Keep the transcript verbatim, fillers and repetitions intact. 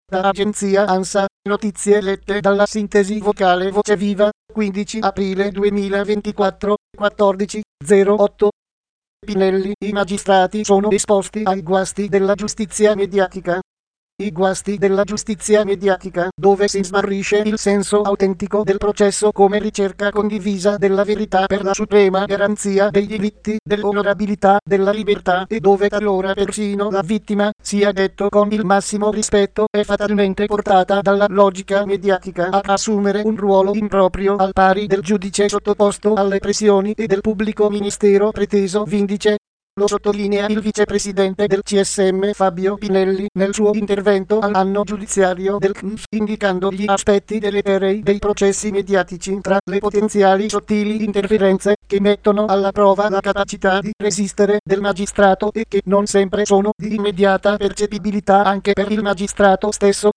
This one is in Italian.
Da agenzia ANSA, notizie lette dalla sintesi vocale Voce Viva, quindici aprile duemilaventiquattro, quattordici zero otto. Pinelli, i magistrati sono esposti ai guasti della giustizia mediatica. I guasti della giustizia mediatica, dove si smarrisce il senso autentico del processo come ricerca condivisa della verità per la suprema garanzia dei diritti, dell'onorabilità, della libertà e dove talora persino la vittima, sia detto con il massimo rispetto, è fatalmente portata dalla logica mediatica a assumere un ruolo improprio al pari del giudice sottoposto alle pressioni e del pubblico ministero preteso vindice. Lo sottolinea il vicepresidente del C S M Fabio Pinelli nel suo intervento all'anno giudiziario del C N S, indicando gli aspetti deleterei dei processi mediatici tra le potenziali sottili interferenze che mettono alla prova la capacità di resistere del magistrato e che non sempre sono di immediata percepibilità anche per il magistrato stesso.